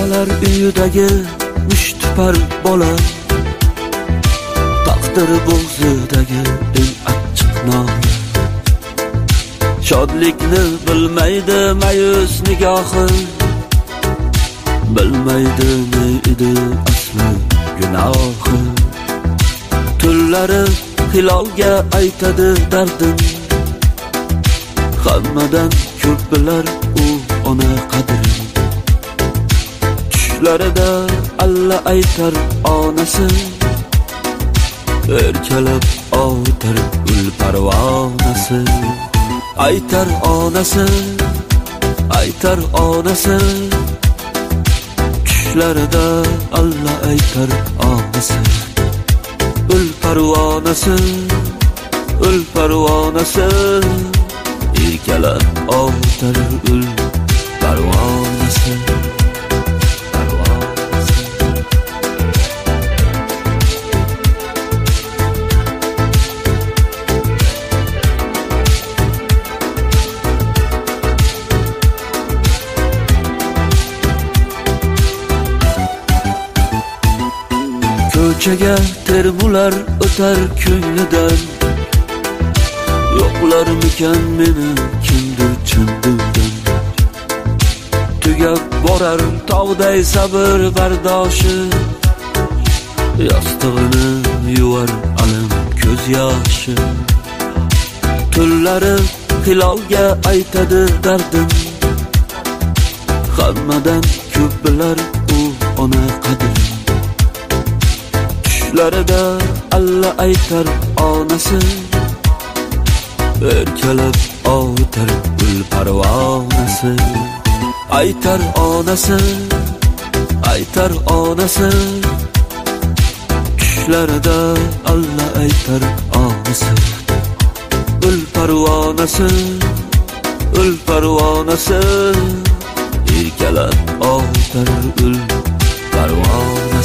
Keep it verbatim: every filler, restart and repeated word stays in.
Onalar uyidagi mushtipar bola, taqdir bo'g'zidagi eng achchiq nola. Shodlikni bilmaydi mayus nigohi, bilmaydi ne edi asli gunohi. Tunlari hilolga aytadi dardim, hammadan ko'p bilar u ona qadrini. Tushlarida alla aytar onasi, erkalab ovutar gul parvonasi. Aytar onasi, aytar onasi, tushlarida alla aytar onasi. Ul parvonasi, ul parvonasi, erkalab ovutar ul parvonasi. Ko'chaga termular o'tar ko'nglidan, yo'qlarmikan meni kimdir chin-dildan. Tugab borar tog'day sabr bardoshi, yostig'ini yuvar alam ko'z yoshi. Tunlari hilolga aytadi dardim, hammadan ko'p bilar u ona qadrini. Tushlarida alla aytar onasi, erkalab ovutar gul parvonasi. Aytar onasi, aytar onasi, tushlarida alla aytar onasi. Gul parvonasi, gul parvonasi, erkalab ovutar gul parvonasi.